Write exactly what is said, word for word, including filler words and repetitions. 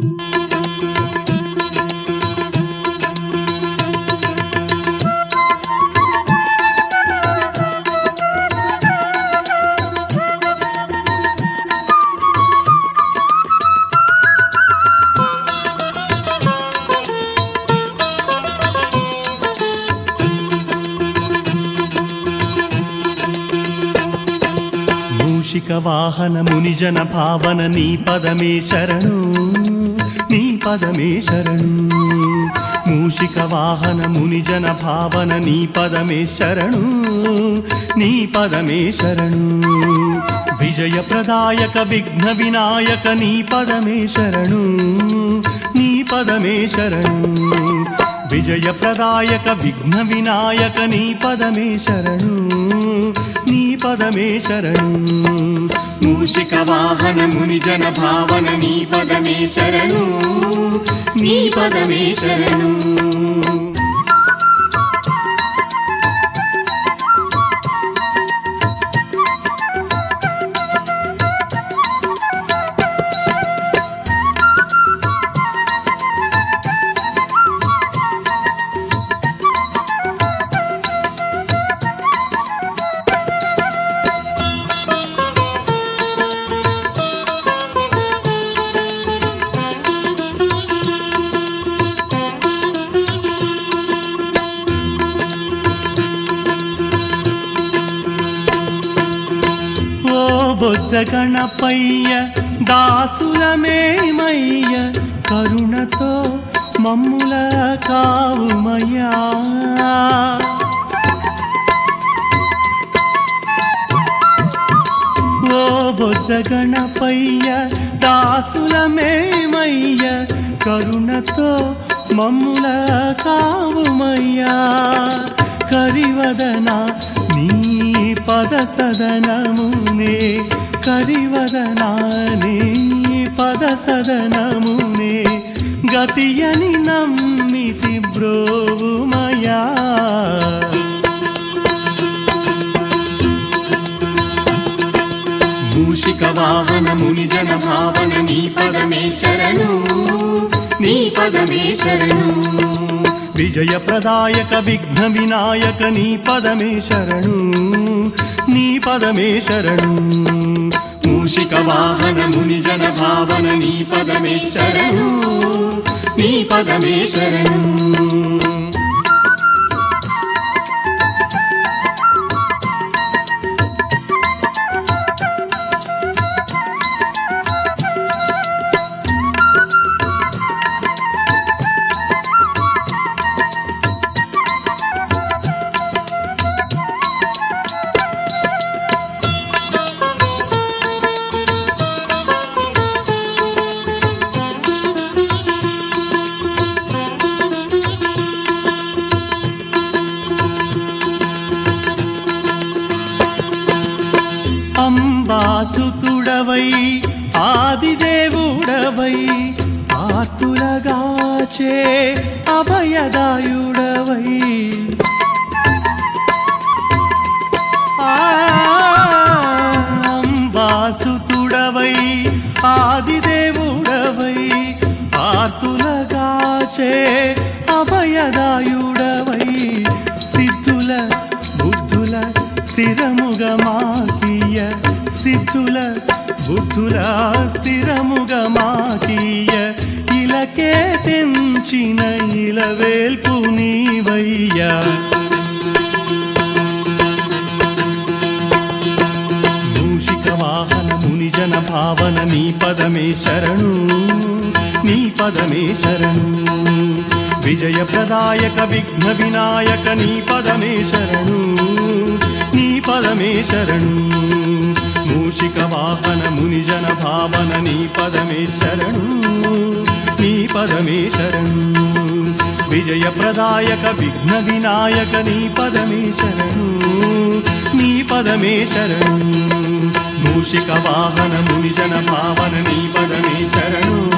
మూషిక వాహన మునిజన భావన నీ పదమే శరణు నీ పదమే శరణు మూషిక వాహన మునిజన భావన నీ పదమే శరణు నీ పదమే శరణు విజయ ప్రదాయక విఘ్న వినాయక నీ పదమే శరణు నీ పదమే శరణు విజయ ప్రదాయక విఘ్న వినాయక నీ పదమే శరణు నీ పదమే శరణు మూషిక వాహన మునిజన భావన నీ పదమే శరణు నీ పదమే శరణు బొజ్జ గణపయ్య దాసులమేమయ్య కరుణతో మమ్ముల కావుమయ్యా ఓ బొజ్జ గణపయ్య దాసులమేమయ్య కరుణతో మమ్ముల కావుమయ్యా కరివదన నీ పద సదనమునే కరివదనానే పద సదనమునే గతియని నమ్మితి బ్రోవుమయా మూషిక వాహన మునిజన భావన నీ పదమే శరణు నీ పదమే శరణు విజయ ప్రదాయక విఘ్న వినాయక నీ పదమే శరణు నీ పదమే శరణు మూషిక వాహన మునిజన భావన నీ పదమే శరణు నీ పదమే శరణు అంబాసుతుడవై ఆదిదేవుడవై ఆతులగాచే అభయదాయుడవై అంబాసుతుడవై ఆదిదేవుడవై ఆతులగాచే అభయదాయుడవై సిద్ధుల బుద్ధుల స్థిరముగా మాకీయ సిద్ధుల బుద్ధుల స్థిరముగా మాకీయ ఇలకే తెంచిన ఇలవేల్పు నీవయ్యా మూషిక వాహన మునిజన భావన నీ పదమే శరణు నీ పదమే శరణు విజయ ప్రదాయక విఘ్న వినాయక నీ పదమే శరణు నీ పదమే శరణు మూషిక వాహన మునిజన భావన నీ పదమే శరణు నీ పదమే శరణు విజయ ప్రదాయక విఘ్న వినాయక నీ పదమే శరణు నీ పదమే శరణు మూషిక వాహన మునిజన భావన నీ పదమే శరణు